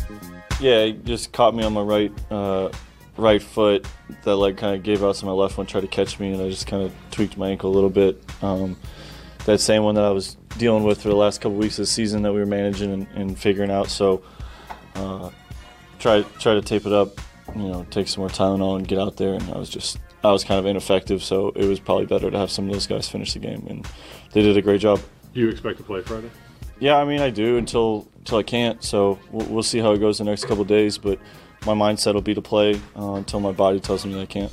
Yeah, he just caught me on my right foot. That leg kind of gave out, so my left one tried to catch me, and I just kind of tweaked my ankle a little bit. That same one that I was dealing with for the last couple weeks of the season that we were managing and figuring out. So try to tape it up, take some more Tylenol and get out there. And I was kind of ineffective, so it was probably better to have some of those guys finish the game, and they did a great job. Do you expect to play Friday? Yeah, I do until I can't. So we'll see how it goes the next couple of days. But my mindset will be to play until my body tells me that I can't.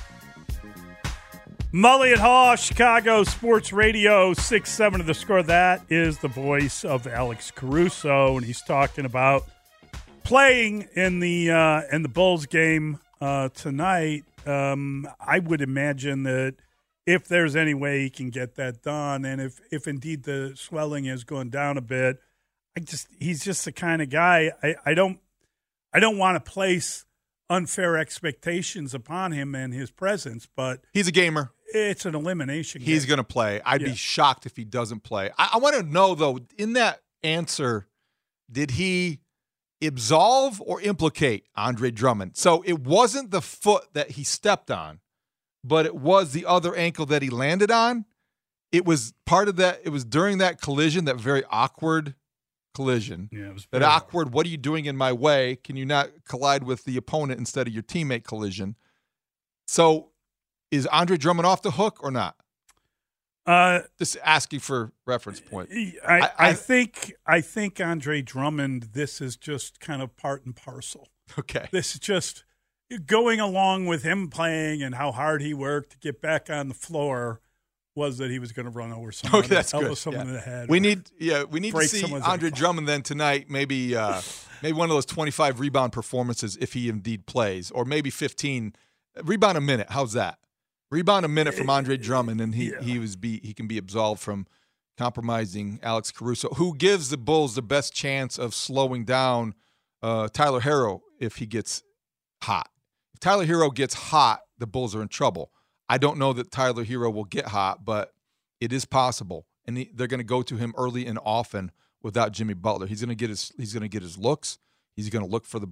Mully and Haw, Chicago Sports Radio, 6-7 of the score. That is the voice of Alex Caruso, and he's talking about playing in the Bulls game tonight. I would imagine that if there's any way he can get that done, and if indeed the swelling has gone down a bit, he's just the kind of guy. I don't want to place unfair expectations upon him and his presence, but he's a gamer. It's an elimination game. He's going to play. I'd be shocked if he doesn't play. I want to know, though, in that answer, did he absolve or implicate Andre Drummond? So it wasn't the foot that he stepped on, but it was the other ankle that he landed on. It was part of that. It was during that collision, that very awkward collision. Yeah, it was that awkward, what are you doing in my way? Can you not collide with the opponent instead of your teammate collision? So is Andre Drummond off the hook or not? Just asking for reference point. I think Andre Drummond, this is just kind of part and parcel. Okay. This is just going along with him playing and how hard he worked to get back on the floor was that he was going to run over someone. Okay, that's good. Someone in the head. We need to see Andre Drummond then tonight. Maybe one of those 25 rebound performances if he indeed plays, or maybe 15 rebound a minute. How's that? Rebound a minute from Andre Drummond, and he can be absolved from compromising Alex Caruso, who gives the Bulls the best chance of slowing down Tyler Herro if he gets hot. If Tyler Herro gets hot, the Bulls are in trouble. I don't know that Tyler Herro will get hot, but it is possible, and they're going to go to him early and often without Jimmy Butler. He's going to get his looks. He's going to look for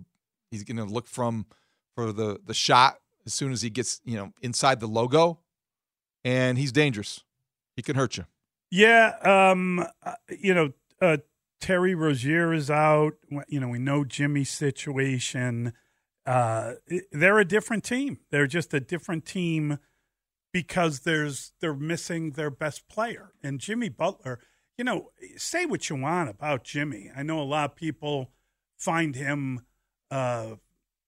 the shot as soon as he gets inside the logo, and he's dangerous. He can hurt you. Yeah, Terry Rozier is out. We know Jimmy's situation. They're a different team. They're just a different team because they're missing their best player. And Jimmy Butler, say what you want about Jimmy. I know a lot of people find him to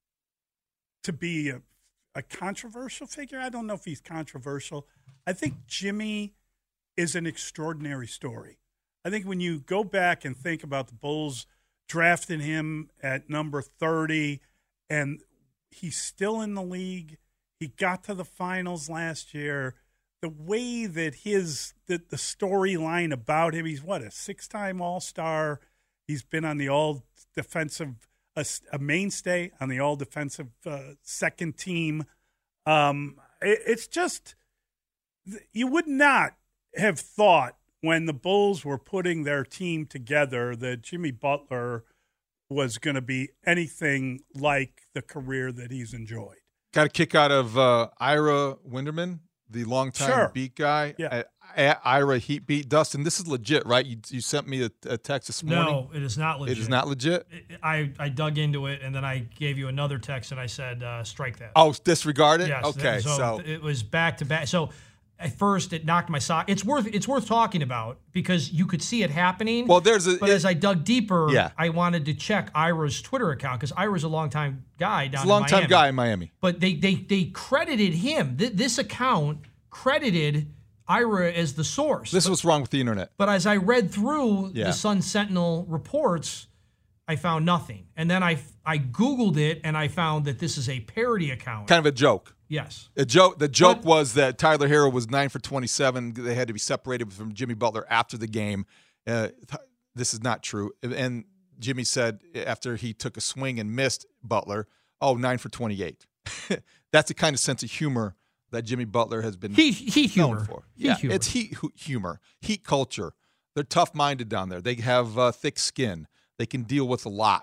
be a controversial figure. I don't know if he's controversial. I think Jimmy is an extraordinary story. I think when you go back and think about the Bulls drafting him at number 30, and he's still in the league. He got to the finals last year. The way that the storyline about him, he's a 6-time All-Star. He's been on the all-defensive, a mainstay on the all-defensive second team. It's just, you would not have thought when the Bulls were putting their team together that Jimmy Butler was going to be anything like the career that he's enjoyed. Got a kick out of Ira Winderman, the longtime beat guy. Yeah. Ira Heat beat. Dustin, this is legit, right? You sent me a text this morning. No, it is not legit. It is not legit? I dug into it, and then I gave you another text, and I said, strike that. Oh, disregard it? Yes. Okay, so it was back-to-back. So at first, it knocked my sock. It's worth talking about because you could see it happening. Well, but as I dug deeper, I wanted to check Ira's Twitter account because Ira's a longtime guy down in Miami. He's a longtime guy in Miami. But they credited him. This account credited Ira as the source. This is what's wrong with the internet. But as I read through the Sun Sentinel reports, I found nothing. And then I Googled it, and I found that this is a parody account. Kind of a joke. Yes. The joke was that Tyler Herro was 9 for 27. They had to be separated from Jimmy Butler after the game. This is not true. And Jimmy said after he took a swing and missed Butler, 9 for 28. That's the kind of sense of humor that Jimmy Butler has been known for. It's heat humor, heat culture. They're tough-minded down there. They have thick skin. They can deal with a lot.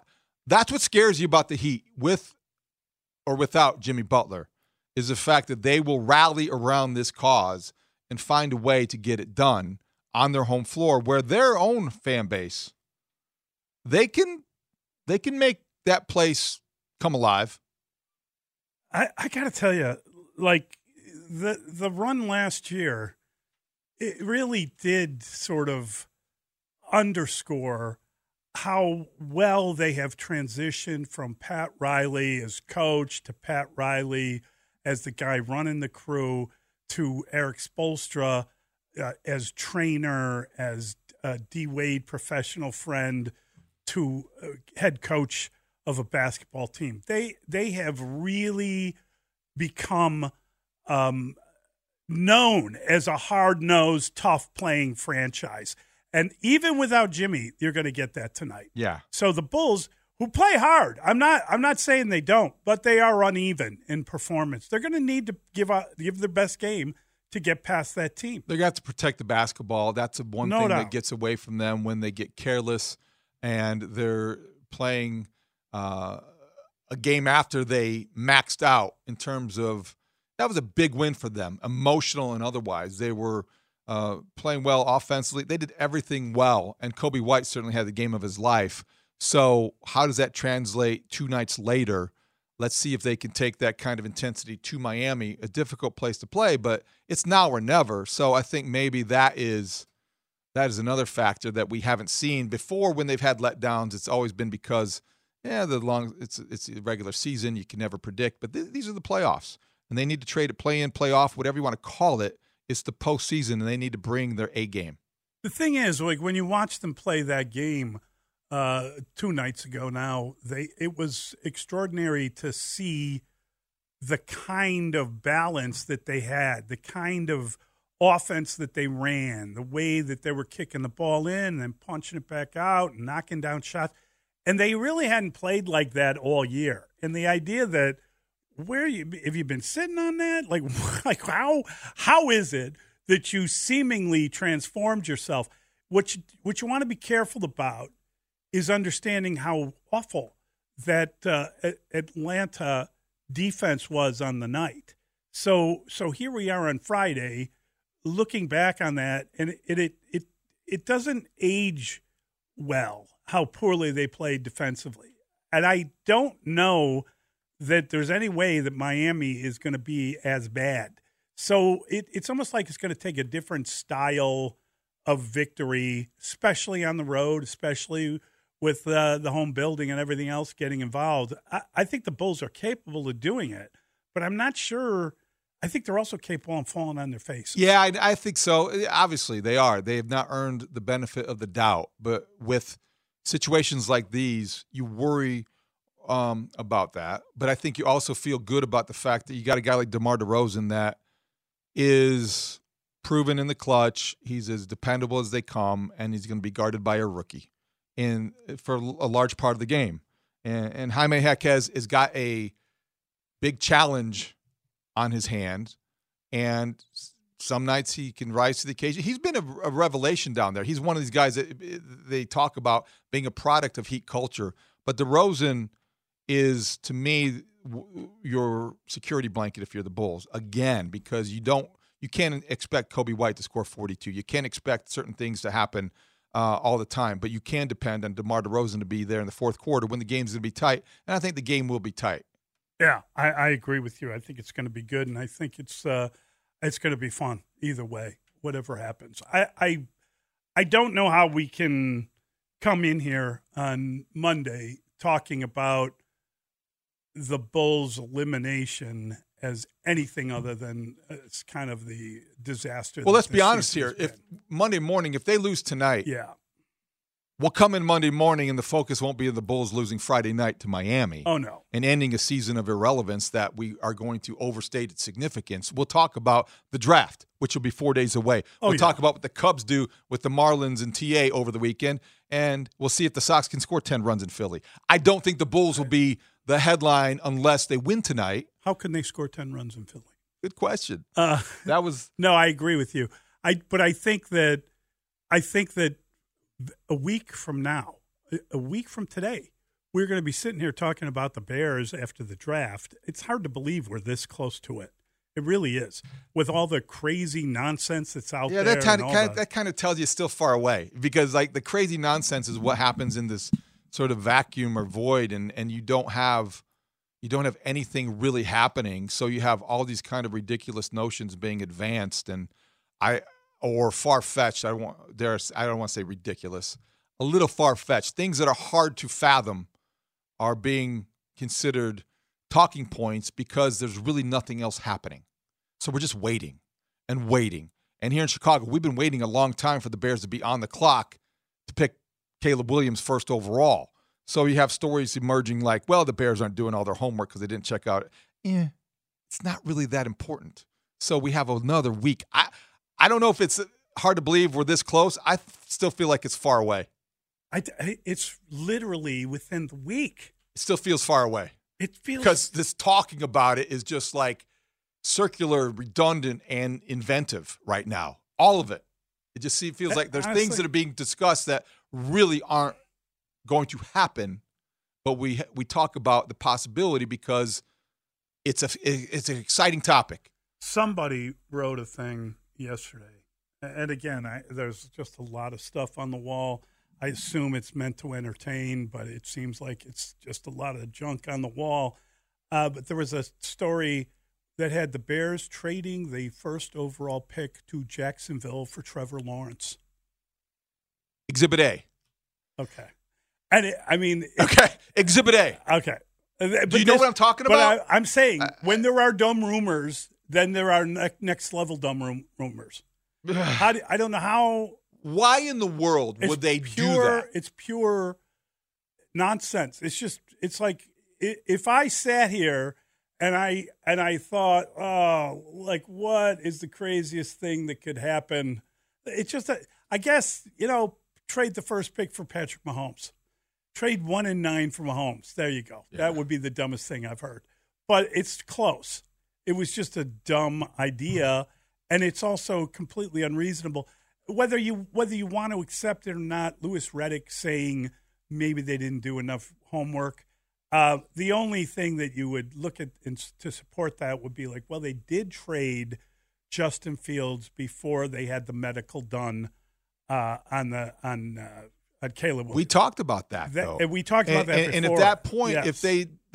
That's what scares you about the Heat, with or without Jimmy Butler, is the fact that they will rally around this cause and find a way to get it done on their home floor, where their own fan base, they can make that place come alive. I got to tell you, like the run last year, it really did sort of underscore how well they have transitioned from Pat Riley as coach to Pat Riley as the guy running the crew to Eric Spoelstra as trainer, as D. Wade professional friend to head coach of a basketball team. They have really become known as a hard-nosed, tough-playing franchise. And even without Jimmy, you're going to get that tonight. Yeah. So the Bulls, who play hard, I'm not saying they don't, but they are uneven in performance. They're going to need to give their best game to get past that team. They got to protect the basketball. That's one thing that gets away from them when they get careless and they're playing a game after they maxed out in terms of – that was a big win for them, emotional and otherwise. They were playing well offensively. They did everything well, and Kobe White certainly had the game of his life. So how does that translate 2 nights later? Let's see if they can take that kind of intensity to Miami, a difficult place to play, but it's now or never. So I think maybe that is another factor that we haven't seen before. When they've had letdowns, it's always been because it's a regular season, you can never predict, but these are the playoffs, and they need to trade it play-in, playoff, whatever you want to call it. It's the postseason, and they need to bring their A game. The thing is, like when you watch them play that game 2 nights ago now, it was extraordinary to see the kind of balance that they had, the kind of offense that they ran, the way that they were kicking the ball in and then punching it back out and knocking down shots. And they really hadn't played like that all year. And the idea that have you been sitting on that? Like how is it that you seemingly transformed yourself? What you want to be careful about is understanding how awful that Atlanta defense was on the night. So here we are on Friday, looking back on that, and it doesn't age well how poorly they played defensively. And I don't know that there's any way that Miami is going to be as bad. So it's almost like it's going to take a different style of victory, especially on the road, especially with the home building and everything else getting involved. I think the Bulls are capable of doing it, but I'm not sure. I think they're also capable of falling on their faces. Yeah, I think so. Obviously, they are. They have not earned the benefit of the doubt. But with situations like these, you worry about that. But I think you also feel good about the fact that you got a guy like DeMar DeRozan that is proven in the clutch. He's as dependable as they come, and he's going to be guarded by a rookie for a large part of the game. And Jaime Jaquez has got a big challenge on his hand, and some nights he can rise to the occasion. He's been a revelation down there. He's one of these guys that they talk about being a product of Heat culture. But DeRozan is, to me, your security blanket if you're the Bulls, again, because you can't expect Kobe White to score 42. You can't expect certain things to happen all the time, but you can depend on DeMar DeRozan to be there in the fourth quarter when the game's going to be tight, and I think the game will be tight. Yeah, I agree with you. I think it's going to be good, and I think it's going to be fun either way, whatever happens. I don't know how we can come in here on Monday talking about the Bulls' elimination as anything other than it's kind of the disaster. Well, let's be honest here. If Monday morning, if they lose tonight, we'll come in Monday morning and the focus won't be on the Bulls losing Friday night to Miami. Oh, no. And ending a season of irrelevance that we are going to overstate its significance. We'll talk about the draft, which will be 4 days away. We'll talk about what the Cubs do with the Marlins and TA over the weekend, and we'll see if the Sox can score 10 runs in Philly. I don't think the Bulls will be the headline unless they win tonight. How can they score 10 runs in Philly? Good question. No, I agree with you. But I think that a week from now, a week from today, we're going to be sitting here talking about the Bears after the draft. It's hard to believe we're this close to it. It really is, with all the crazy nonsense that's out there. Yeah, that kind of tells you it's still far away, because like the crazy nonsense is what happens in this sort of vacuum or void, and you don't have anything really happening. So you have all these kind of ridiculous notions being advanced, or far-fetched. I don't want to say ridiculous. A little far-fetched. Things that are hard to fathom are being considered talking points because there's really nothing else happening. So we're just waiting and waiting. And here in Chicago, we've been waiting a long time for the Bears to be on the clock to pick Caleb Williams first overall. So you have stories emerging like, well, the Bears aren't doing all their homework because they didn't check out. It's not really that important. So we have another week. I don't know if it's hard to believe we're this close. I still feel like it's far away. It's literally within the week. It still feels far away. It feels, because this talking about it is just like circular, redundant, and inventive right now. All of it. It just feels like there's things that are being discussed that really aren't going to happen, but we talk about the possibility because it's an exciting topic. Somebody wrote a thing yesterday, and again, there's just a lot of stuff on the wall. I assume it's meant to entertain, but it seems like it's just a lot of junk on the wall. But there was a story that had the Bears trading the first overall pick to Jacksonville for Trevor Lawrence. Exhibit A. Okay. And okay. Exhibit A. Okay. Do you know what I'm talking about? But I'm saying when there are dumb rumors, then there are next level dumb rumors. I don't know how. Why in the world would they do that? It's pure nonsense. It's like if I sat here and I thought, oh, like what is the craziest thing that could happen? It's just, I guess, trade the first pick for Patrick Mahomes. Trade 1 and 9 for Mahomes. There you go. Yeah. That would be the dumbest thing I've heard. But it's close. It was just a dumb idea, and it's also completely unreasonable. Whether you want to accept it or not, Louis Riddick saying maybe they didn't do enough homework. The only thing that you would look at to support that would be like, well, they did trade Justin Fields before they had the medical done on Caleb Williams. We talked about that though. We talked about that before. And at that point, yes.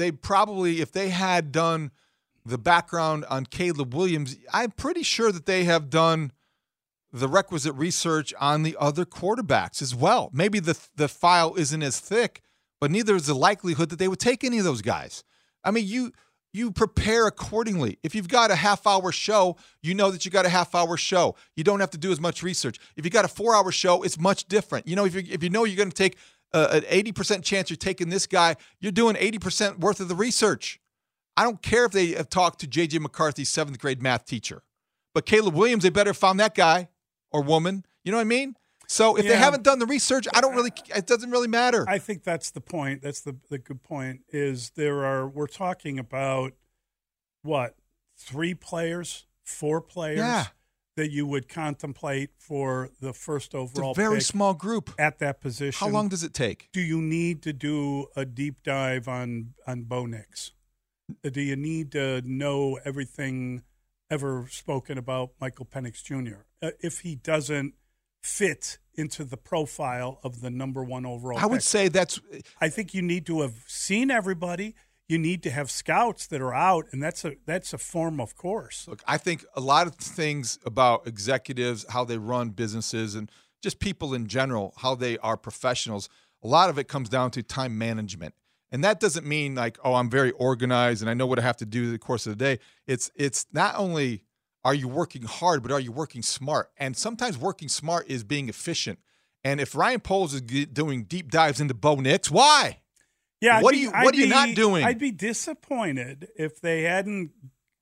if they had done the background on Caleb Williams, I'm pretty sure that they have done the requisite research on the other quarterbacks as well. Maybe the file isn't as thick, but neither is the likelihood that they would take any of those guys. I mean, you prepare accordingly. If you've got a half-hour show, you know that you got a half-hour show. You don't have to do as much research. If you got a 4-hour show, it's much different. If you know you're going to take an 80% chance you're taking this guy, you're doing 80% worth of the research. I don't care if they have talked to J.J. McCarthy's 7th grade math teacher. But Caleb Williams, they better have found that guy or woman. You know what I mean? So if they haven't done the research, it doesn't really matter. I think that's the point. That's the good point is we're talking about what, 3 players, 4 players that you would contemplate for the first overall pick. It's a very pick small group at that position. How long does it take? Do you need to do a deep dive on Bo Nix? Do you need to know everything ever spoken about Michael Penix Jr.? If he doesn't fit into the profile of the number 1 overall pick. I would say I think you need to have seen everybody. You need to have scouts that are out, and that's a form of course. Look, I think a lot of things about executives, how they run businesses, and just people in general, how they are professionals, a lot of it comes down to time management. And that doesn't mean like, oh, I'm very organized and I know what I have to do in the course of the day. It's not only are you working hard, but are you working smart? And sometimes working smart is being efficient. And if Ryan Poles is doing deep dives into Bo Nix, why? Yeah, what are you not doing? I'd be disappointed if they hadn't.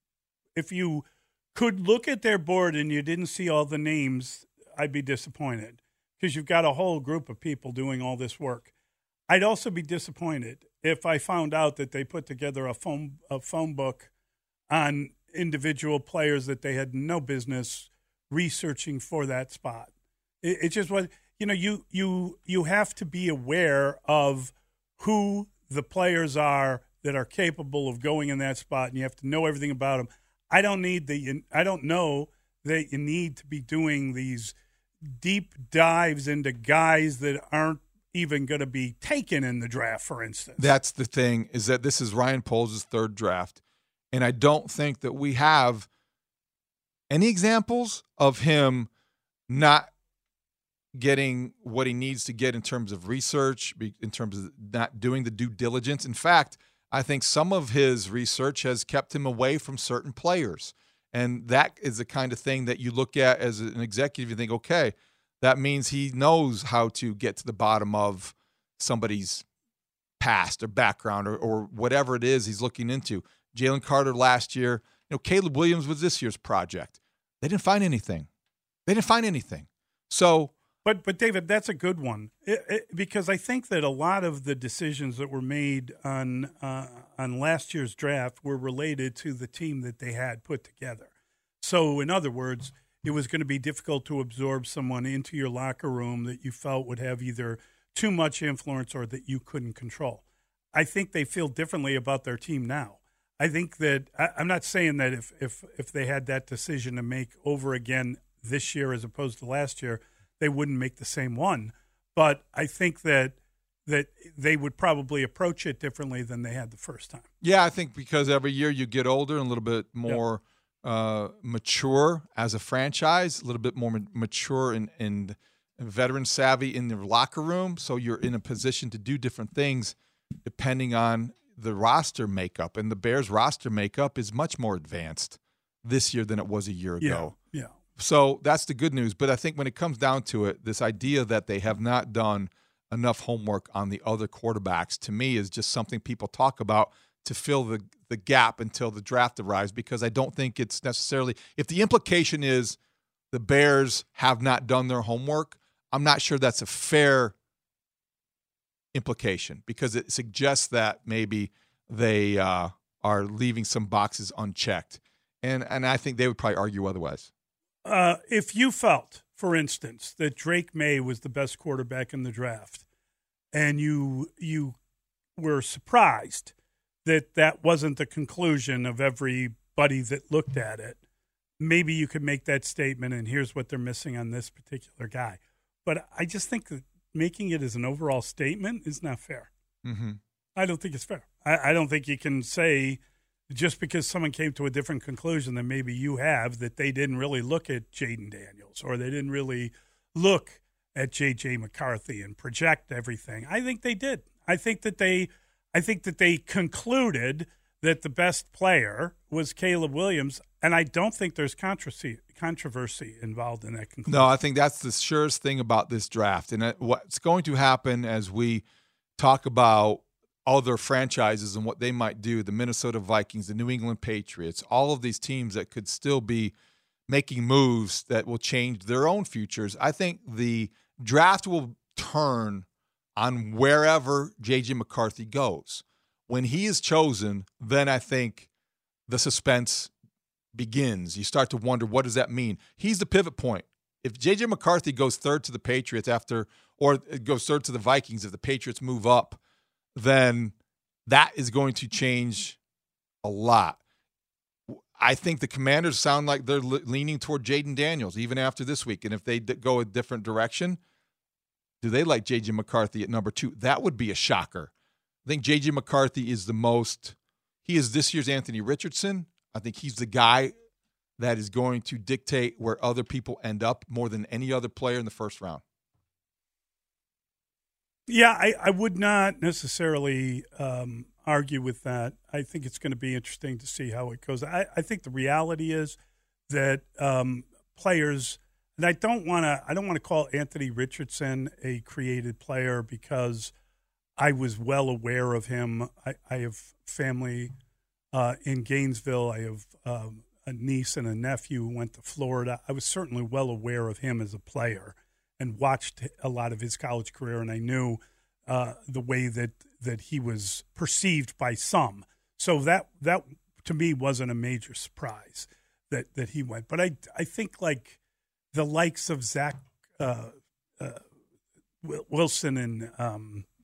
If you could look at their board and you didn't see all the names, I'd be disappointed because you've got a whole group of people doing all this work. I'd also be disappointed if I found out that they put together a phone book on individual players that they had no business researching for that spot. It just was, you have to be aware of who the players are that are capable of going in that spot, and you have to know everything about them. I don't know that you need to be doing these deep dives into guys that aren't even going to be taken in the draft, for instance. That's the thing, is that this is Ryan Poles' third draft, and I don't think that we have any examples of him not getting what he needs to get in terms of research, in terms of not doing the due diligence. In fact, I think some of his research has kept him away from certain players. And that is the kind of thing that you look at as an executive. You think, okay, that means he knows how to get to the bottom of somebody's past or background or whatever it is he's looking into. Jalen Carter last year, Caleb Williams was this year's project. They didn't find anything. So, But David, that's a good one because I think that a lot of the decisions that were made on last year's draft were related to the team that they had put together. So, in other words, it was going to be difficult to absorb someone into your locker room that you felt would have either too much influence or that you couldn't control. I think they feel differently about their team now. I think that I'm not saying that if they had that decision to make over again this year as opposed to last year, they wouldn't make the same one. But I think that they would probably approach it differently than they had the first time. Yeah, I think because every year you get older and a little bit more mature as a franchise, a little bit more mature and veteran savvy in the locker room. So you're in a position to do different things depending on the roster makeup. And the Bears roster makeup is much more advanced this year than it was a year ago. Yeah. So that's the good news. But I think when it comes down to it, this idea that they have not done enough homework on the other quarterbacks, to me, is just something people talk about to fill the gap until the draft arrives, because I don't think it's necessarily – if the implication is the Bears have not done their homework, I'm not sure that's a fair implication, because it suggests that maybe they are leaving some boxes unchecked. And I think they would probably argue otherwise. If you felt, for instance, that Drake May was the best quarterback in the draft, and you were surprised that wasn't the conclusion of everybody that looked at it, maybe you could make that statement, and here's what they're missing on this particular guy. But I just think that making it as an overall statement is not fair. Mm-hmm. I don't think it's fair. I don't think you can say – just because someone came to a different conclusion than maybe you have, that they didn't really look at Jaden Daniels or they didn't really look at J.J. McCarthy and project everything. I think they did. I think that they concluded that the best player was Caleb Williams, and I don't think there's controversy involved in that conclusion. No, I think that's the surest thing about this draft. And what's going to happen as we talk about other franchises and what they might do, the Minnesota Vikings, the New England Patriots, all of these teams that could still be making moves that will change their own futures. I think the draft will turn on wherever J.J. McCarthy goes. When he is chosen, then I think the suspense begins. You start to wonder, what does that mean? He's the pivot point. If J.J. McCarthy goes third to the Patriots or goes third to the Vikings, if the Patriots move up, then that is going to change a lot. I think the Commanders sound like they're leaning toward Jaden Daniels even after this week. And if they go a different direction, do they like J.J. McCarthy at number 2? That would be a shocker. I think J.J. McCarthy is he is this year's Anthony Richardson. I think he's the guy that is going to dictate where other people end up more than any other player in the first round. Yeah, I would not necessarily argue with that. I think it's going to be interesting to see how it goes. I think the reality is that players, and I don't want to call Anthony Richardson a created player because I was well aware of him. I have family in Gainesville. I have a niece and a nephew who went to Florida. I was certainly well aware of him as a player and watched a lot of his college career, and I knew the way that he was perceived by some. So that to me wasn't a major surprise that he went. But I think like the likes of Zach Wilson in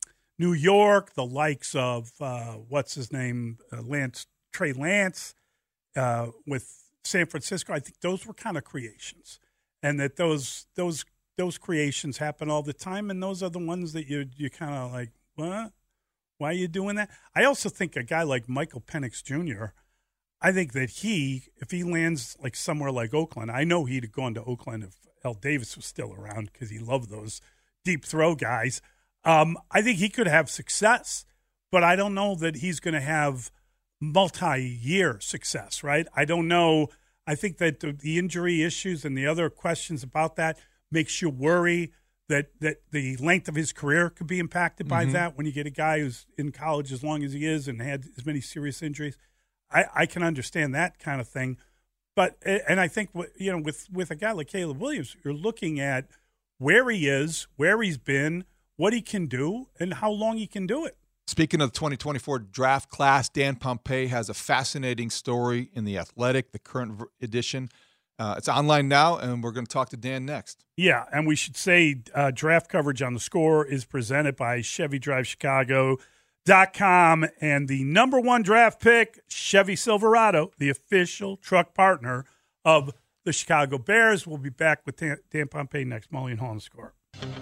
New York, the likes of what's his name, Trey Lance, with San Francisco. I think those were kind of creations, and that those creations happen all the time, and those are the ones that you kind of like, what? Why are you doing that? I also think a guy like Michael Penix Jr., I think that if he lands like somewhere like Oakland, I know he'd have gone to Oakland if Al Davis was still around because he loved those deep throw guys. I think he could have success, but I don't know that he's going to have multi-year success, right? I don't know. I think that the injury issues and the other questions about that makes you worry that the length of his career could be impacted by that when you get a guy who's in college as long as he is and had as many serious injuries. I can understand that kind of thing. But and I think with a guy like Caleb Williams, you're looking at where he is, where he's been, what he can do, and how long he can do it. Speaking of the 2024 draft class, Dan Pompei has a fascinating story in The Athletic, the current edition. It's online now, and we're going to talk to Dan next. Yeah, and we should say draft coverage on The Score is presented by ChevyDriveChicago.com, and the number one draft pick, Chevy Silverado, the official truck partner of the Chicago Bears. We'll be back with Dan Pompei next. Mully and Haugh on The Score.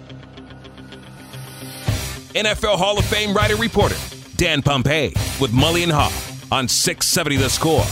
NFL Hall of Fame writer reporter Dan Pompei with Mully and Haugh on 670 The Score.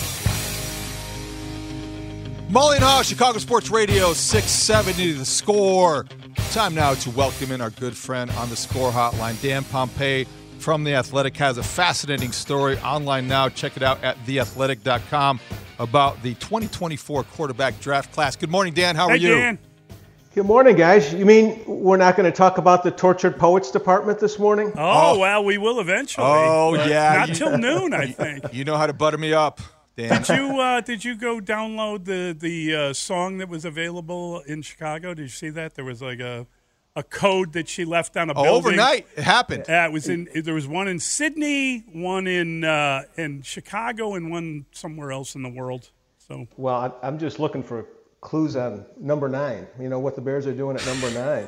Mully and Haugh, Chicago Sports Radio, 670 The Score. Time now to welcome in our good friend on the Score Hotline. Dan Pompei from The Athletic has a fascinating story online now. Check it out at theathletic.com about the 2024 quarterback draft class. Good morning, Dan. How are you? Dan. Good morning, guys. You mean we're not going to talk about the Tortured Poets Department this morning? Oh, well, we will eventually. Oh, yeah. Not till noon, I think. You know how to butter me up, Dan. Did you go download the song that was available in Chicago? Did you see that? There was like a code that she left on a building. Overnight. It happened. It was there was one in Sydney, one in Chicago, and one somewhere else in the world. So, well, I'm just looking for clues on number 9. You know what the Bears are doing at number 9.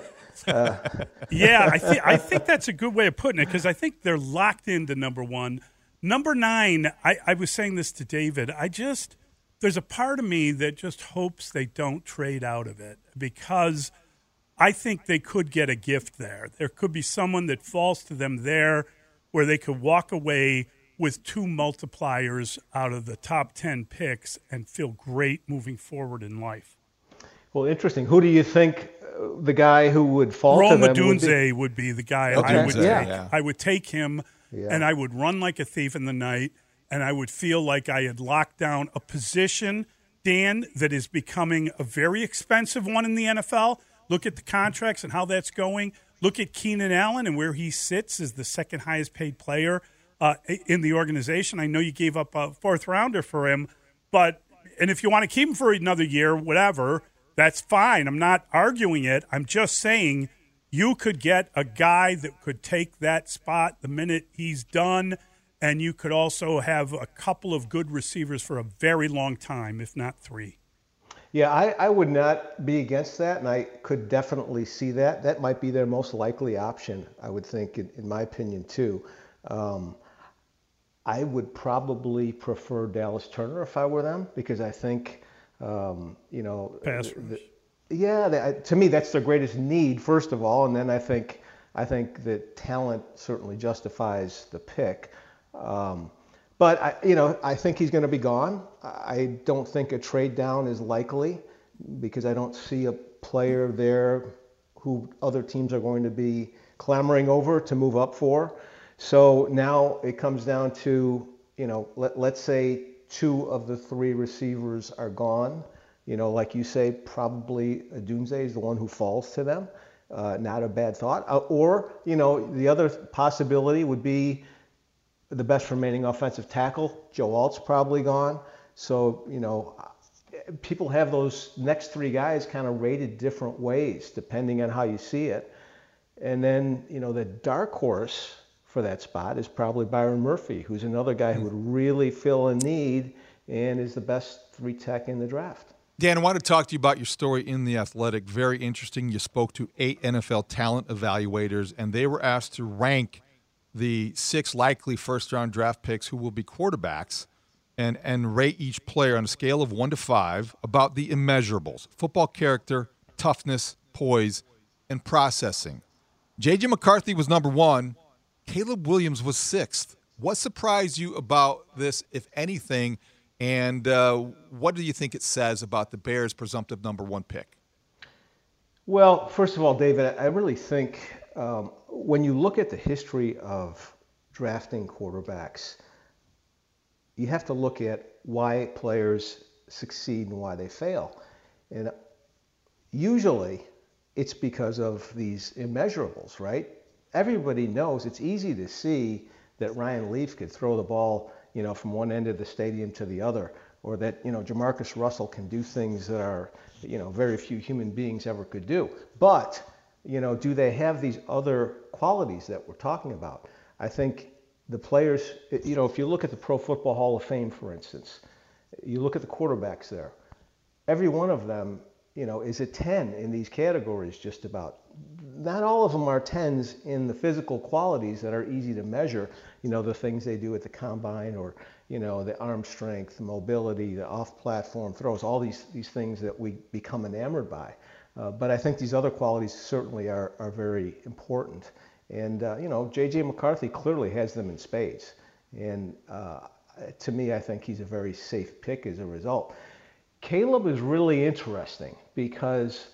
Yeah, I think that's a good way of putting it because I think they're locked into number 1. Number 9, I was saying this to David. There's a part of me that just hopes they don't trade out of it because I think they could get a gift there. There could be someone that falls to them there where they could walk away with 2 multipliers out of the top 10 picks and feel great moving forward in life. Well, interesting. Who do you think the guy who would fall to them would be the guy okay. I would take. Yeah. I would take him, and I would run like a thief in the night, and I would feel like I had locked down a position, Dan, that is becoming a very expensive one in the NFL. Look at the contracts and how that's going. Look at Keenan Allen and where he sits as the second highest paid player in the organization. I know you gave up a 4th rounder for him, and if you want to keep him for another year, whatever, that's fine. I'm not arguing it. I'm just saying you could get a guy that could take that spot the minute he's done, and you could also have a couple of good receivers for a very long time, if not 3. Yeah, I would not be against that, and I could definitely see that. That might be their most likely option, I would think, in my opinion, too. I would probably prefer Dallas Turner if I were them because I think, Pass rush. To me, that's their greatest need, first of all, and then I think that talent certainly justifies the pick. But I think he's going to be gone. I don't think a trade down is likely because I don't see a player there who other teams are going to be clamoring over to move up for. So now it comes down to, let's say 2 of the 3 receivers are gone. Like you say, probably Odunze is the one who falls to them. Not a bad thought. Or, the other possibility would be the best remaining offensive tackle. Joe Alt's probably gone. So, people have those next 3 guys kind of rated different ways depending on how you see it. And then, the dark horse for that spot is probably Byron Murphy, who's another guy who would really fill a need and is the best 3 tech in the draft. Dan, I want to talk to you about your story in The Athletic. Very interesting. You spoke to 8 NFL talent evaluators, and they were asked to rank the 6 likely first-round draft picks who will be quarterbacks and rate each player on a scale of 1 to 5 about the immeasurables: football character, toughness, poise, and processing. J.J. McCarthy was number 1. Caleb Williams was 6th. What surprised you about this, if anything, and what do you think it says about the Bears' presumptive number 1 pick? Well, first of all, David, I really think when you look at the history of drafting quarterbacks, you have to look at why players succeed and why they fail. And usually it's because of these immeasurables, right? Everybody knows it's easy to see that Ryan Leaf could throw the ball, from one end of the stadium to the other, or that, Jamarcus Russell can do things that are, very few human beings ever could do. But, do they have these other qualities that we're talking about? I think the players, if you look at the Pro Football Hall of Fame, for instance, you look at the quarterbacks there, every one of them, is a 10 in these categories just about. Not all of them are 10s in the physical qualities that are easy to measure, the things they do at the combine, or, the arm strength, the mobility, the off-platform throws, all these things that we become enamored by. But I think these other qualities certainly are very important. And, J.J. McCarthy clearly has them in spades. And to me, I think he's a very safe pick as a result. Caleb is really interesting because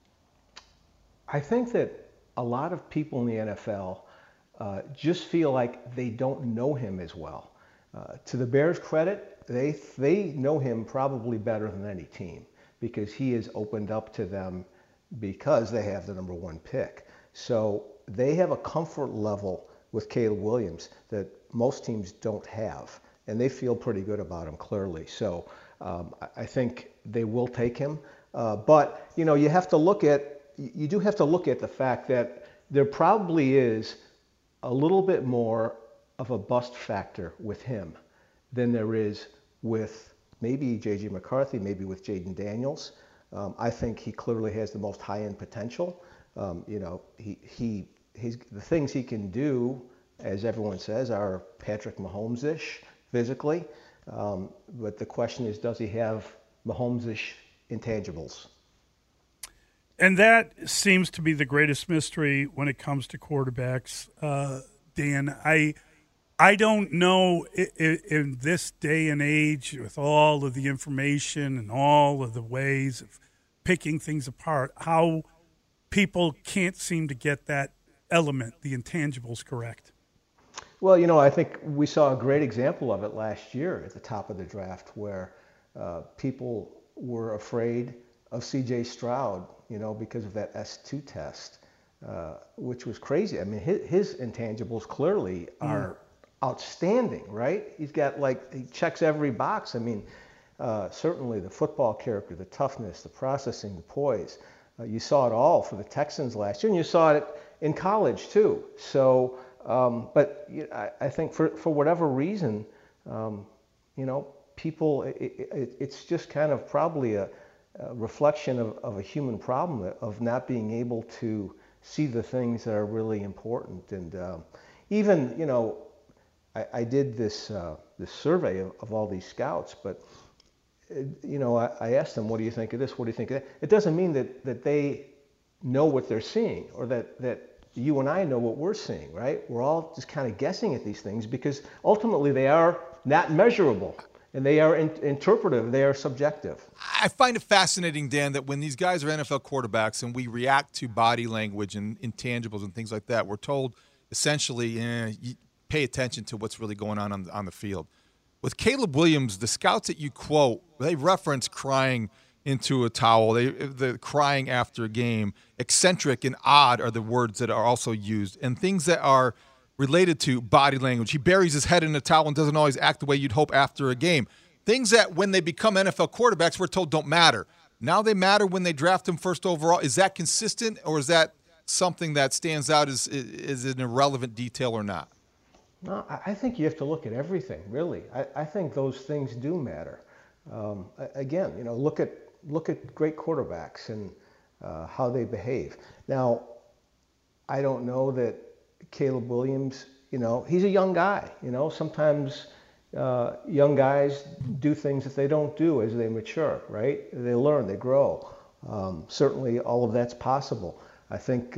I think that a lot of people in the NFL just feel like they don't know him as well. To the Bears' credit, they know him probably better than any team because he has opened up to them because they have the number 1 pick. So they have a comfort level with Caleb Williams that most teams don't have, and they feel pretty good about him clearly. So I think they will take him. But, you do have to look at the fact that there probably is a little bit more of a bust factor with him than there is with maybe J.J. McCarthy, maybe with Jaden Daniels. I think he clearly has the most high-end potential. The things he can do, as everyone says, are Patrick Mahomes-ish physically. But the question is, does he have Mahomes-ish intangibles? And that seems to be the greatest mystery when it comes to quarterbacks, Dan. I don't know in this day and age, with all of the information and all of the ways of picking things apart, how people can't seem to get that element, the intangibles, correct. Well, I think we saw a great example of it last year at the top of the draft where people were afraid of C.J. Stroud, because of that S2 test, which was crazy. I mean, his intangibles clearly are outstanding, right? He's got he checks every box. I mean, certainly the football character, the toughness, the processing, the poise. You saw it all for the Texans last year, and you saw it in college too. So, but I think for whatever reason, people, it's just kind of probably a reflection of a human problem of not being able to see the things that are really important. And even, I did this survey of all these scouts, but I asked them, what do you think of this? What do you think of that? It doesn't mean that they know what they're seeing, or that you and I know what we're seeing, right? We're all just kind of guessing at these things because ultimately they are not measurable. And they are interpretive. They are subjective. I find it fascinating, Dan, that when these guys are NFL quarterbacks and we react to body language and intangibles and things like that, we're told essentially, you pay attention to what's really going on the field. With Caleb Williams, the scouts that you quote, they reference crying into a towel, the crying after a game. Eccentric and odd are the words that are also used, and things that are related to body language. He buries his head in a towel and doesn't always act the way you'd hope after a game. Things that when they become NFL quarterbacks, we're told don't matter. Now they matter when they draft him first overall. Is that consistent, or is that something that stands out as an irrelevant detail or not? No, I think you have to look at everything, really. I think those things do matter. Again, look at great quarterbacks and how they behave. Now, I don't know that Caleb Williams he's a young guy. Sometimes young guys do things that they don't do as they mature, right? They learn, they grow. Certainly all of that's possible. I think,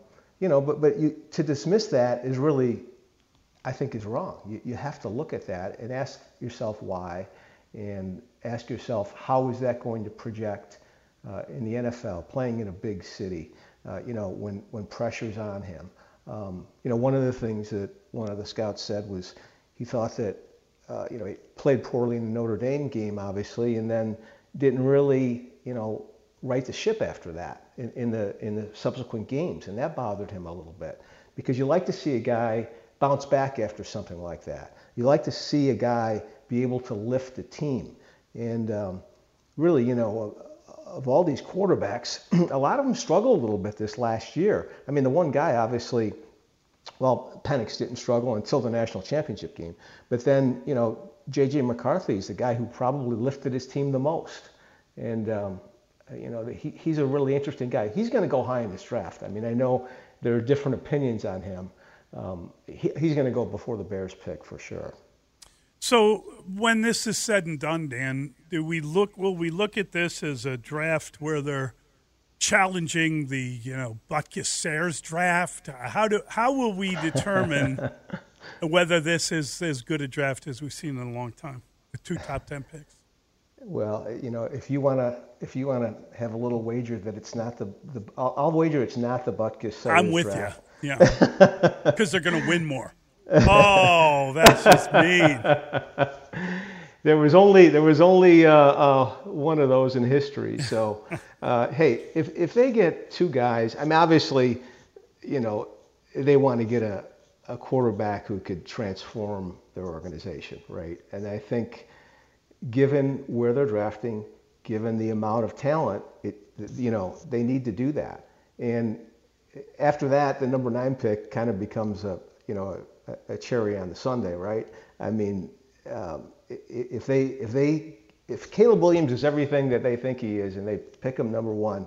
to dismiss that is really, I think, is wrong. You have to look at that and ask yourself why, and ask yourself how is that going to project in the NFL, playing in a big city, when pressure's on him. One of the things that one of the scouts said was he thought that, he played poorly in the Notre Dame game, obviously, and then didn't really, right the ship after that in the subsequent games, and that bothered him a little bit, because you like to see a guy bounce back after something like that. You like to see a guy be able to lift the team, and really, of all these quarterbacks, a lot of them struggled a little bit this last year. I mean, the one guy, obviously, well, Penix didn't struggle until the national championship game, but then, J.J. McCarthy is the guy who probably lifted his team the most, and he's a really interesting guy. He's going to go high in this draft. I mean, I know there are different opinions on him. He's going to go before the Bears pick for sure. So when this is said and done, Dan, will we look at this as a draft where they're challenging the, Butkus Sayers draft? How will we determine whether this is as good a draft as we've seen in a long time? The 2 top 10 picks. Well, if you wanna have a little wager that it's not I'll wager it's not the Butkus Sayers I'm with draft. you. Yeah, because they're going to win more. Oh, that's just mean. There was only one of those in history. So, hey, if they get 2 guys, I mean, obviously, they want to get a quarterback who could transform their organization, right? And I think, given where they're drafting, given the amount of talent, they need to do that. And after that, the number 9 pick kind of becomes a cherry on the sundae, right? I mean, if Caleb Williams is everything that they think he is, and they pick him number 1,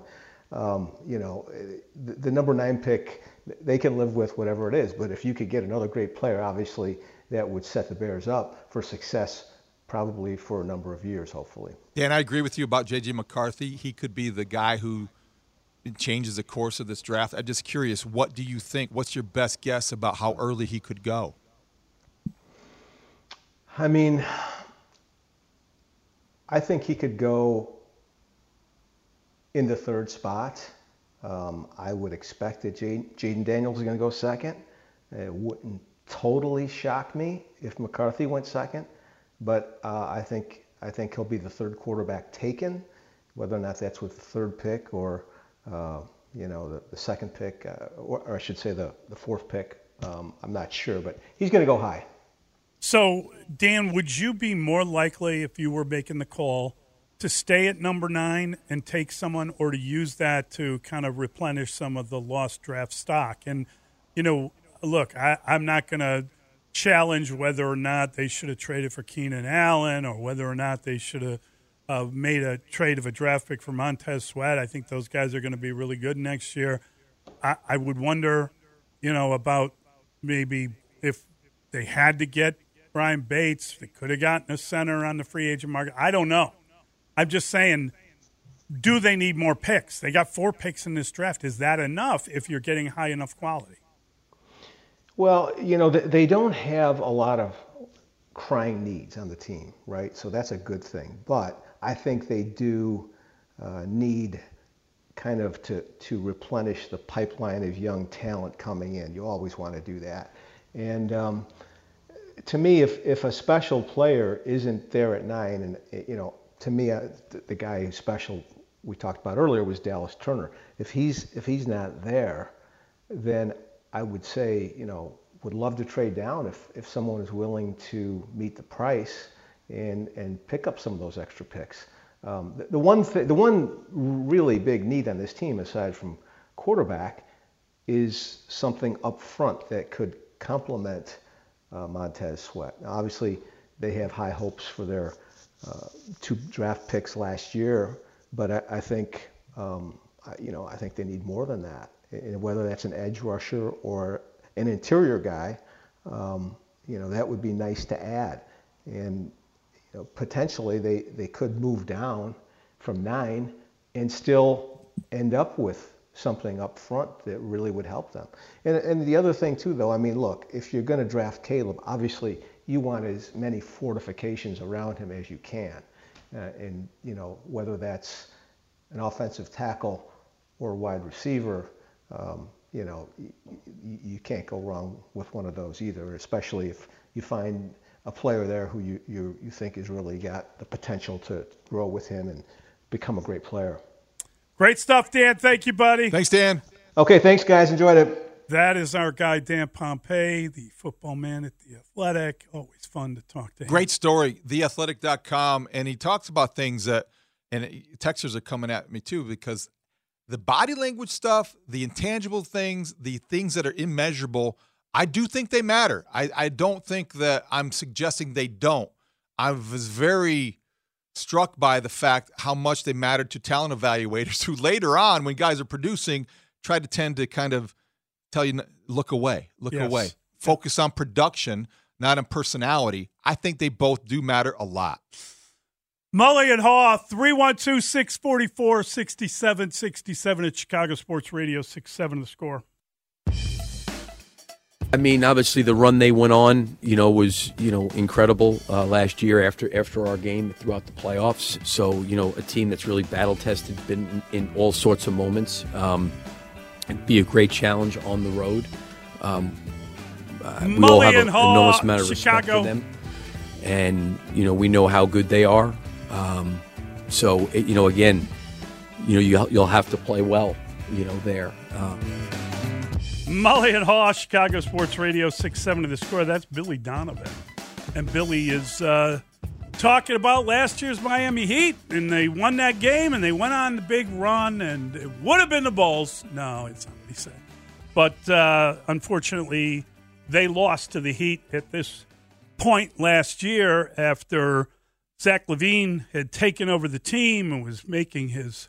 the number 9 pick, they can live with whatever it is. But if you could get another great player, obviously that would set the Bears up for success, probably for a number of years, hopefully. Yeah, and I agree with you about J.J. McCarthy. He could be the guy who changes the course of this draft. I'm just curious, what do you think? What's your best guess about how early he could go? I mean, I think he could go in the 3rd spot. I would expect that Jaden Daniels is going to go 2nd. It wouldn't totally shock me if McCarthy went 2nd, but I think he'll be the 3rd quarterback taken, whether or not that's with the 3rd pick or the 2nd pick, or I should say the 4th pick. I'm not sure, but he's going to go high. So, Dan, would you be more likely, if you were making the call, to stay at number 9 and take someone, or to use that to kind of replenish some of the lost draft stock? And, look, I'm not going to challenge whether or not they should have traded for Keenan Allen, or whether or not they should have made a trade of a draft pick for Montez Sweat. I think those guys are going to be really good next year. I would wonder, about maybe if they had to get Brian Bates, they could have gotten a center on the free agent market. I don't know. I'm just saying, do they need more picks? They got 4 picks in this draft. Is that enough if you're getting high enough quality? Well, they don't have a lot of crying needs on the team, right? So that's a good thing. But I think they do need kind of to replenish the pipeline of young talent coming in. You always want to do that. And to me, if a special player isn't there at 9, and to me, the guy who's special we talked about earlier was Dallas Turner. If he's not there, then I would say, would love to trade down if someone is willing to meet the price and pick up some of those extra picks. The one really big need on this team, aside from quarterback, is something up front that could complement Montez Sweat. Now, obviously, they have high hopes for their 2 draft picks last year, but I think I think they need more than that. And whether that's an edge rusher or an interior guy, that would be nice to add. And potentially they could move down from 9 and still end up with something up front that really would help them. And the other thing too, though, I mean, look, if you're going to draft Caleb, obviously you want as many fortifications around him as you can. And whether that's an offensive tackle or wide receiver, you can't go wrong with one of those either, especially if you find a player there who you think has really got the potential to grow with him and become a great player. Great stuff, Dan. Thank you, buddy. Thanks, Dan. Okay, thanks, guys. Enjoyed it. That is our guy, Dan Pompei, the football man at The Athletic. Always fun to talk to him. Great story, theathletic.com. And he talks about things that, and texters are coming at me too, because the body language stuff, the intangible things, the things that are immeasurable, I do think they matter. I don't think that I'm suggesting they don't. I was very struck by the fact how much they mattered to talent evaluators who later on, when guys are producing, try to tend to kind of tell you, look away, focus on production, not on personality. I think they both do matter a lot. Mully and Haw, 312-644-6767 at Chicago Sports Radio, 6-7 The Score. I mean, obviously the run they went on, was, incredible last year after our game throughout the playoffs. So, a team that's really battle-tested, been in all sorts of moments. It'd be a great challenge on the road. We all have an enormous amount of respect for them. And, we know how good they are. Again, you'll have to play well, there. Mully and Haw, Chicago Sports Radio, 6-7 The Score. That's Billy Donovan. And Billy is talking about last year's Miami Heat, and they won that game, and they went on the big run, and it would have been the Bulls. No, it's not what he said. But unfortunately, they lost to the Heat at this point last year after Zach LaVine had taken over the team and was making his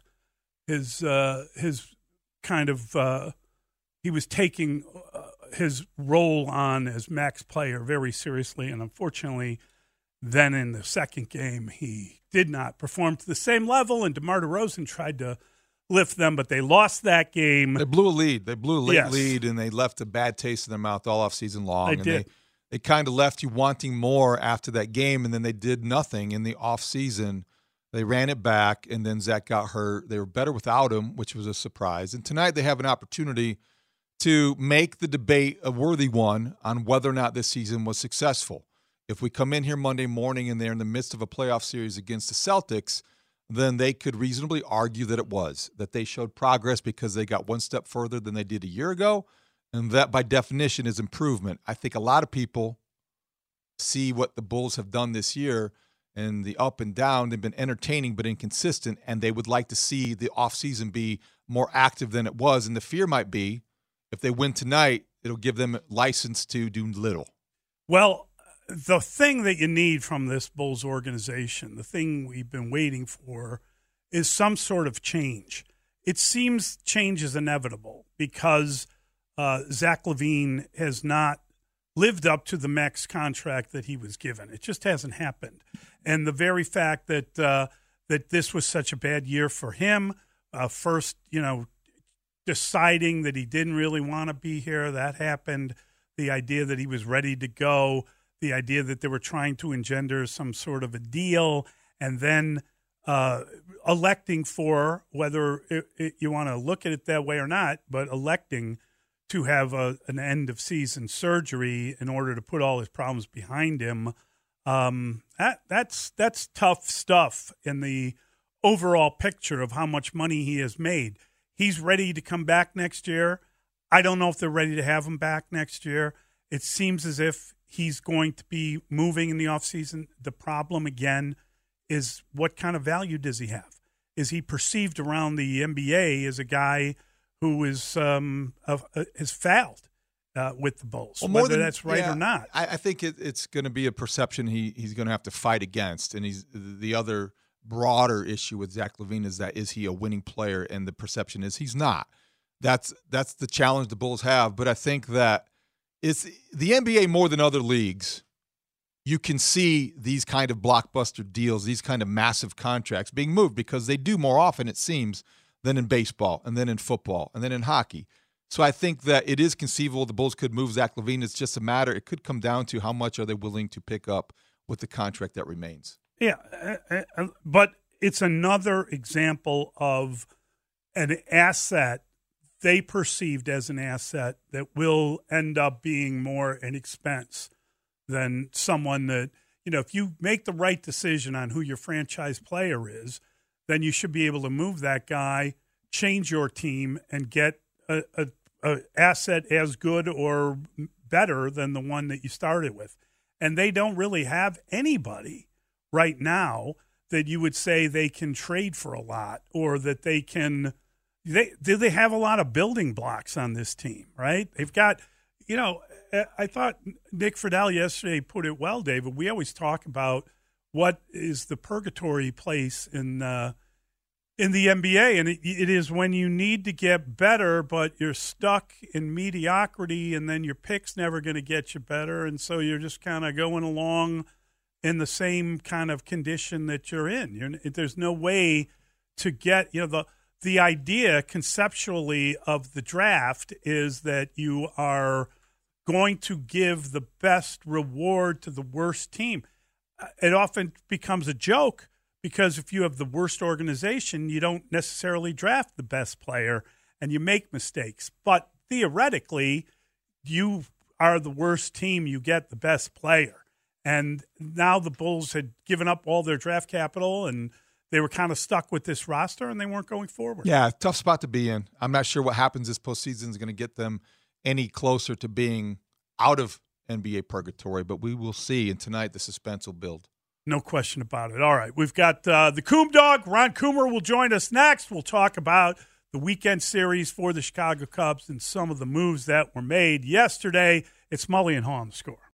kind of he was taking his role on as max player very seriously, and unfortunately, then in the second game he did not perform to the same level, and DeMar DeRozan tried to lift them, but they lost that game. They blew a lead. They blew a late lead, and they left a bad taste in their mouth all off season long. They kind of left you wanting more after that game, and then they did nothing in the off season. They ran it back, and then Zach got hurt. They were better without him, which was a surprise. And tonight they have an opportunity to make the debate a worthy one on whether or not this season was successful. If we come in here Monday morning and they're in the midst of a playoff series against the Celtics, then they could reasonably argue that it was, that they showed progress because they got one step further than they did a year ago, and that by definition is improvement. I think a lot of people see what the Bulls have done this year and the up and down. They've been entertaining but inconsistent, and they would like to see the offseason be more active than it was. And the fear might be, if they win tonight, it'll give them license to do little. Well, the thing that you need from this Bulls organization, the thing we've been waiting for, is some sort of change. It seems change is inevitable because Zach LaVine has not lived up to the max contract that he was given. It just hasn't happened. And the very fact that that this was such a bad year for him, first, deciding that he didn't really want to be here, that happened. The idea that he was ready to go, the idea that they were trying to engender some sort of a deal, and then electing for, whether you want to look at it that way or not, but electing to have an end-of-season surgery in order to put all his problems behind him. That's tough stuff in the overall picture of how much money he has made. He's ready to come back next year. I don't know if they're ready to have him back next year. It seems as if he's going to be moving in the offseason. The problem, again, is what kind of value does he have? Is he perceived around the NBA as a guy who is fouled with the Bulls, whether that's right or not? I think it's going to be a perception he's going to have to fight against. And he's the other broader issue with Zach LaVine is he a winning player? And the perception is he's not. That's the challenge the Bulls have. But I think that is the NBA more than other leagues. You can see these kind of blockbuster deals, these kind of massive contracts being moved because they do more often, it seems, than in baseball and then in football and then in hockey. So I think that it is conceivable the Bulls could move Zach LaVine. It's just a matter. It could come down to how much are they willing to pick up with the contract that remains. Yeah, but it's another example of an asset they perceived as an asset that will end up being more an expense than someone that, if you make the right decision on who your franchise player is, then you should be able to move that guy, change your team, and get a asset as good or better than the one that you started with. And they don't really have anybody right now that you would say they can trade for a lot or that they can – they have a lot of building blocks on this team, right? They've got – I thought Nick Friedel yesterday put it well, David. We always talk about what is the purgatory place in the NBA, and it is when you need to get better, but you're stuck in mediocrity, and then your pick's never going to get you better, and so you're just kind of going along in the same kind of condition that you're in. There's no way to get the idea conceptually of the draft is that you are going to give the best reward to the worst team. It often becomes a joke because if you have the worst organization, you don't necessarily draft the best player and you make mistakes. But theoretically, you are the worst team, you get the best player. And now the Bulls had given up all their draft capital and they were kind of stuck with this roster and they weren't going forward. Yeah, tough spot to be in. I'm not sure what happens this postseason is going to get them any closer to being out of NBA purgatory, but we will see. And tonight, the suspense will build. No question about it. All right, we've got the Coom Dog. Ron Coomer will join us next. We'll talk about the weekend series for the Chicago Cubs and some of the moves that were made yesterday. It's Mully and Haw on The Score.